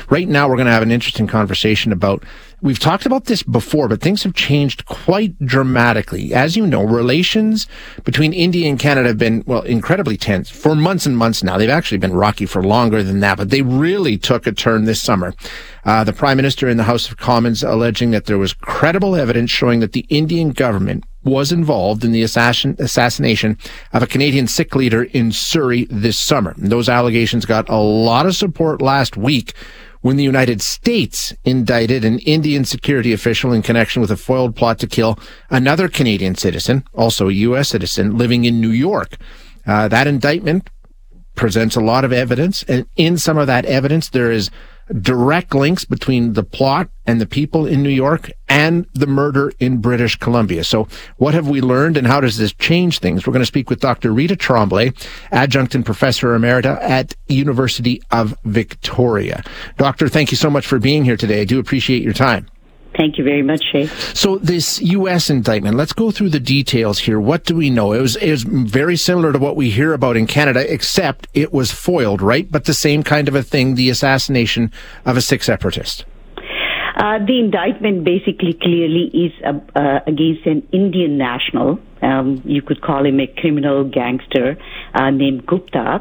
Right now, we're going to have an interesting conversation about, we've talked about this before, but things have changed quite dramatically. As you know, relations between India and Canada have been, well, incredibly tense for months and months now. They've actually been rocky for longer than that, but they really took a turn this summer. The Prime Minister in the House of Commons alleging that there was credible evidence showing that the Indian government was involved in the assassination of a Canadian Sikh leader in Surrey this summer. And those allegations got a lot of support last week when the United States indicted an Indian security official in connection with a foiled plot to kill another Canadian citizen, also a U.S. citizen, living in New York. That indictment presents a lot of evidence, and in some of that evidence, there is direct links between the plot and the people in New York and the murder in British Columbia. So what have we learned, and how does this change things? We're going to speak with Dr. Rita Tremblay, adjunct and professor emerita at University of Victoria. Doctor, thank you so much for being here today. I do appreciate your time. Thank you very much, Shay. So this U.S. indictment, let's go through the details here. What do we know? It was very similar to what we hear about in Canada, except it was foiled, right? But the same kind of a thing, the assassination of a Sikh separatist. The indictment basically clearly is against an Indian national. You could call him a criminal gangster named Gupta,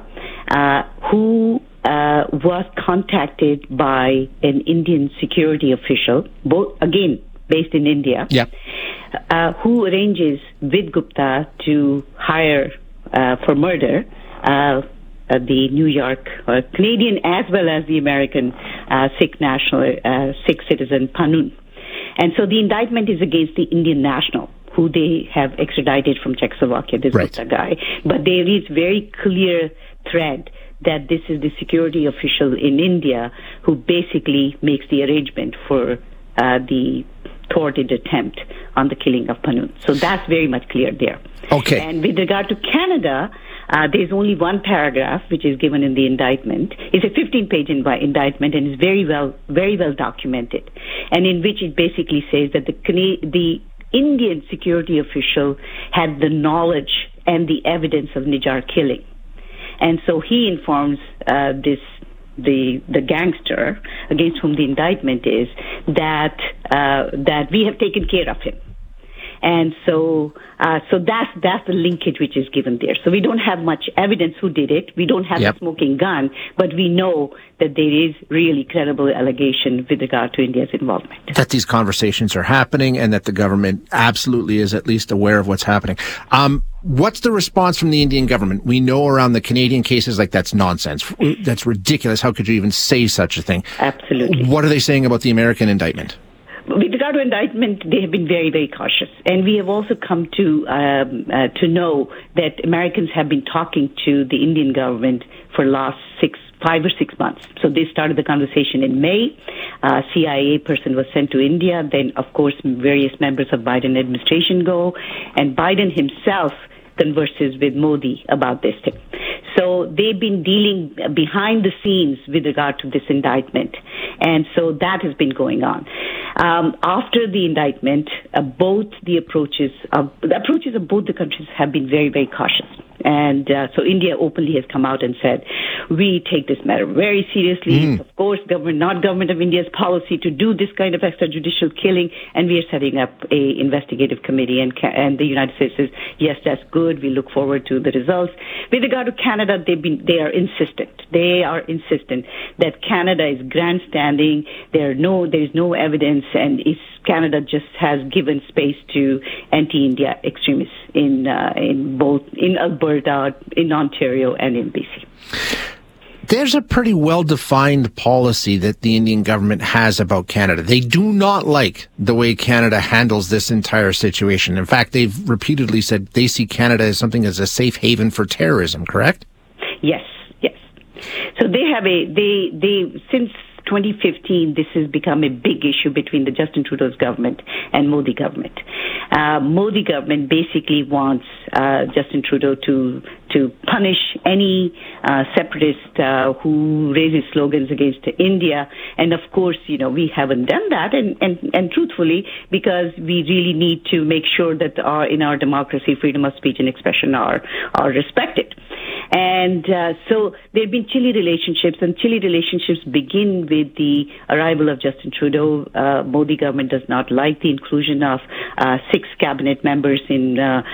who was contacted by an Indian security official, again based in India, who arranges with Gupta to hire for murder the New York Canadian as well as the American Sikh national, Sikh citizen Panun. And so the indictment is against the Indian national, who they have extradited from Czechoslovakia, this Gupta guy. But there is very clear thread that this is the security official in India who basically makes the arrangement for the thwarted attempt on the killing of Panun. So that's very much clear there. Okay. And with regard to Canada, there's only one paragraph which is given in the indictment. It's a 15-page indictment and is very well documented, and in which it basically says that the Indian security official had the knowledge and the evidence of Nijjar killing. And so he informs the gangster against whom the indictment is that we have taken care of him. And so that's the linkage which is given there. So we don't have much evidence who did it. We don't have a smoking gun, but we know that there is really credible allegation with regard to India's involvement. That these conversations are happening and that the government absolutely is at least aware of what's happening. What's the response from the Indian government? We know around the Canadian cases, like, that's nonsense. That's ridiculous. How could you even say such a thing? Absolutely. What are they saying about the American indictment? With regard to indictment, they have been very, very cautious. And we have also come to know that Americans have been talking to the Indian government for the last 5 or 6 months. So they started the conversation in May. A CIA person was sent to India. Then, of course, various members of Biden administration go. And Biden himself converses with Modi about this thing. So they've been dealing behind the scenes with regard to this indictment. And so that has been going on. After the indictment, both the approaches of both the countries have been very, very cautious. And so India openly has come out and said, we take this matter very seriously. Of course, government of India's policy to do this kind of extrajudicial killing, and we are setting up a investigative committee. And the United States says, yes, that's good. We look forward to the results. With regard to Canada, they are insistent. They are insistent that Canada is grandstanding. There is no evidence, and Canada just has given space to anti-India extremists in Alberta, in Ontario, and in BC. There's a pretty well-defined policy that the Indian government has about Canada. They do not like the way Canada handles this entire situation. In fact, they've repeatedly said they see Canada as something as a safe haven for terrorism, correct? Yes. So they have since 2015, this has become a big issue between the Justin Trudeau's government and Modi government. Modi government basically wants Justin Trudeau to punish any separatist who raises slogans against India. And of course, we haven't done that, and truthfully, because we really need to make sure that in our democracy, freedom of speech and expression are respected. And so there have been chilly relationships, and chilly relationships begin with the arrival of Justin Trudeau. Modi government does not like the inclusion of six cabinet members in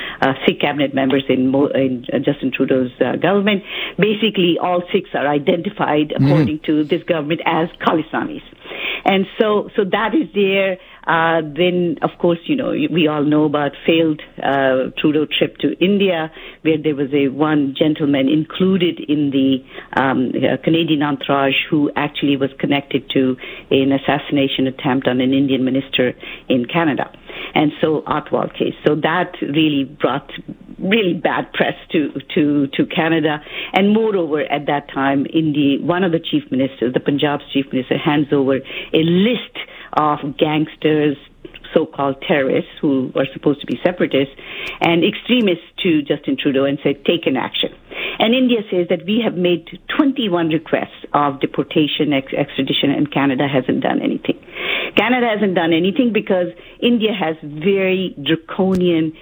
Justin Trudeau's government. Basically, all six are identified, according to this government, as Khalistanis. And so that is there. Then, of course, we all know about failed Trudeau trip to India, where there was one gentleman included in the Canadian entourage who actually was connected to an assassination attempt on an Indian minister in Canada. And so, Atwal case. So that really brought really bad press to Canada. And moreover, at that time, one of the chief ministers, the Punjab's chief minister, hands over a list of gangsters, so-called terrorists who are supposed to be separatists and extremists to Justin Trudeau and said, take an action. And India says that we have made 21 requests of deportation, extradition, and Canada hasn't done anything. Canada hasn't done anything because India has very draconian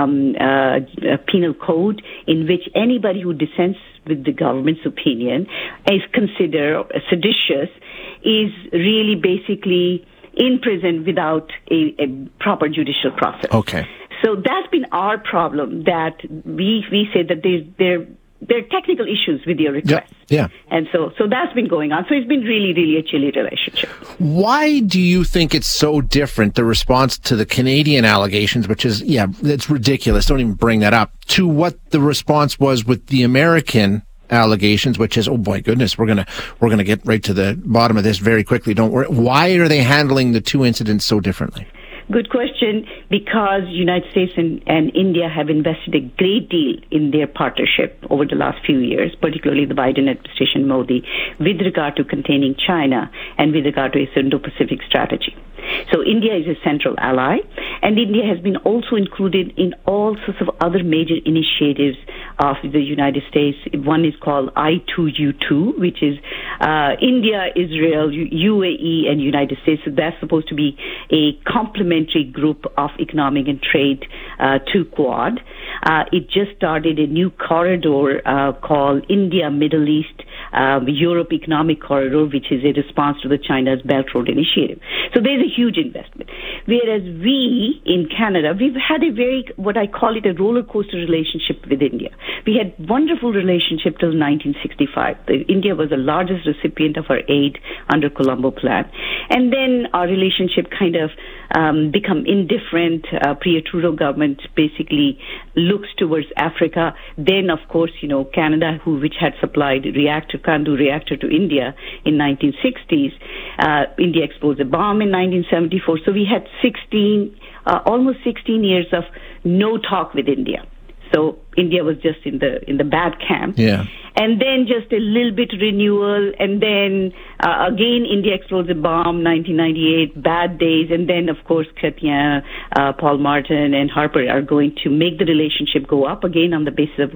penal code in which anybody who dissents with the government's opinion is considered seditious, is really basically in prison without a proper judicial process. Okay. So that's been our problem, that we say that there are technical issues with your request. Yeah. And so that's been going on. So it's been really, really a chilly relationship. Why do you think it's so different, the response to the Canadian allegations, which is, it's ridiculous, don't even bring that up, to what the response was with the American allegations, which is, oh my goodness, we're gonna get right to the bottom of this very quickly. Don't worry. Why are they handling the two incidents so differently? Good question, because United States and India have invested a great deal in their partnership over the last few years, particularly the Biden administration, Modi, with regard to containing China and with regard to its Indo-Pacific strategy. So India is a central ally, and India has been also included in all sorts of other major initiatives of the United States. One is called I2U2, which is India, Israel, UAE, and United States. So that's supposed to be a complementary group of economic and trade to Quad. It just started a new corridor called India, Middle East, Europe Economic Corridor, which is a response to the China's Belt Road Initiative. So there's a huge investment. Whereas we in Canada, we've had a what I call it, a roller coaster relationship with India. We had wonderful relationship till 1965. India was the largest recipient of our aid under Colombo Plan. And then our relationship kind of become indifferent. Trudeau government basically looks towards Africa. Then, of course, Canada, which had supplied Candu reactor to India in 1960s, India exploded a bomb in 1974. So we had almost 16 years of no talk with India. So India was just in the bad camp. Yeah. And then just a little bit renewal, and then again India explodes a bomb, 1998, bad days, and then of course Chrétien, Paul Martin, and Harper are going to make the relationship go up again on the basis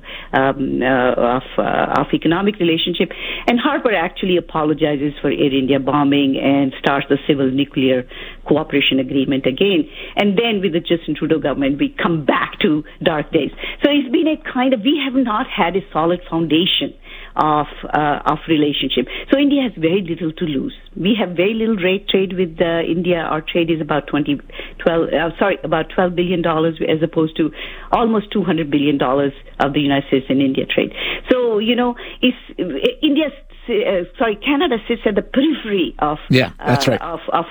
of economic relationship. And Harper actually apologizes for Air India bombing and starts the civil nuclear cooperation agreement again. And then with the Justin Trudeau government, we come back to dark days. So it's been we have not had a solid foundation of relationship. So India has very little to lose. We have very little trade with India. Our trade is about $12 billion as opposed to almost $200 billion of the United States and India trade. So, Canada sits at the periphery of that's right.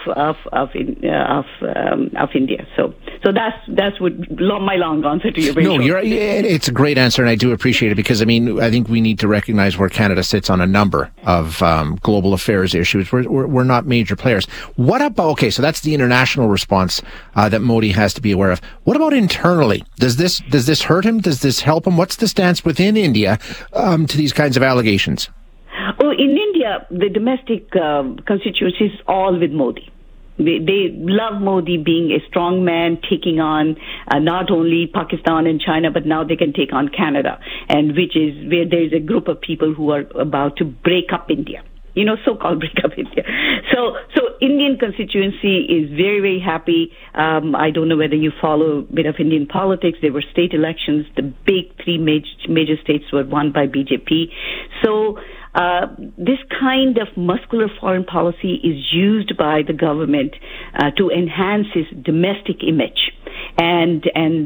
of India. So that's my long answer to your very short. It's a great answer, and I do appreciate it, because I think we need to recognize where Canada sits on a number of global affairs issues. We're not major players. What about, so that's the international response that Modi has to be aware of. What about internally? Does this hurt him? Does this help him? What's the stance within India to these kinds of allegations? Oh, in India, the domestic constituency is all with Modi. They love Modi being a strong man, taking on not only Pakistan and China, but now they can take on Canada, and which is where there is a group of people who are about to break up India. So-called break up India. So Indian Canadian constituency is very, very happy. I don't know whether you follow a bit of Indian politics. There were state elections. The big three major states were won by BJP. So this kind of muscular foreign policy is used by the government to enhance its domestic image. And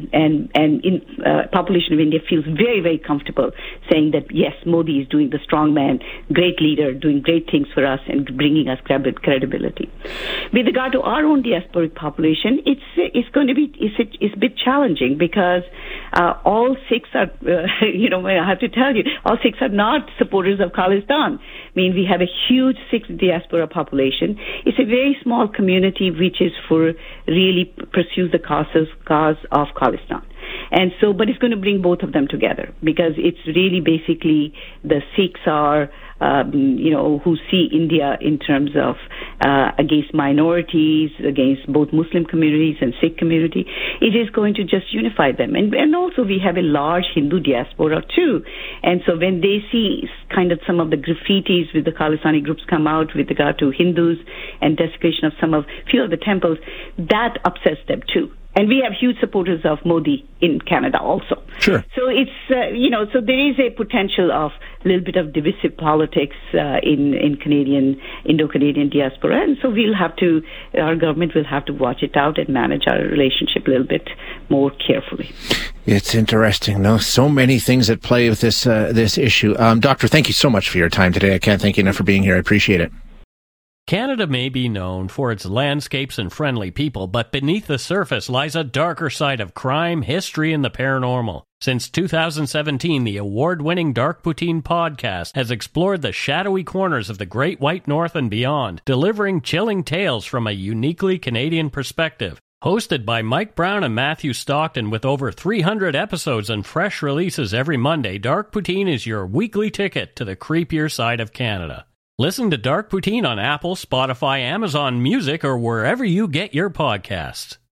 population of India feels very, very comfortable saying that, yes, Modi is doing the strong man, great leader, doing great things for us and bringing us credibility. With regard to our own diasporic population, it's going to be it's a bit challenging because all six are, I have to tell you, all six are not supporters of Khalistan. I mean, we have a huge Sikh diaspora population. It's a very small community which is for really pursues the cause of Khalistan. And so, but it's going to bring both of them together because it's really basically the Sikhs are, who see India in terms of against minorities, against both Muslim communities and Sikh community. It is going to just unify them. And also we have a large Hindu diaspora too. And so when they see kind of some of the graffitis with the Khalistani groups come out with regard to Hindus and desecration of few of the temples, that upsets them too. And we have huge supporters of Modi in Canada also. Sure. So it's, so there is a potential of a little bit of divisive politics in Indo-Canadian diaspora. And so our government will have to watch it out and manage our relationship a little bit more carefully. It's interesting. No, so many things at play with this issue. Doctor, thank you so much for your time today. I can't thank you enough for being here. I appreciate it. Canada may be known for its landscapes and friendly people, but beneath the surface lies a darker side of crime, history, and the paranormal. Since 2017, the award-winning Dark Poutine podcast has explored the shadowy corners of the Great White North and beyond, delivering chilling tales from a uniquely Canadian perspective. Hosted by Mike Brown and Matthew Stockton with over 300 episodes and fresh releases every Monday, Dark Poutine is your weekly ticket to the creepier side of Canada. Listen to Dark Poutine on Apple, Spotify, Amazon Music, or wherever you get your podcasts.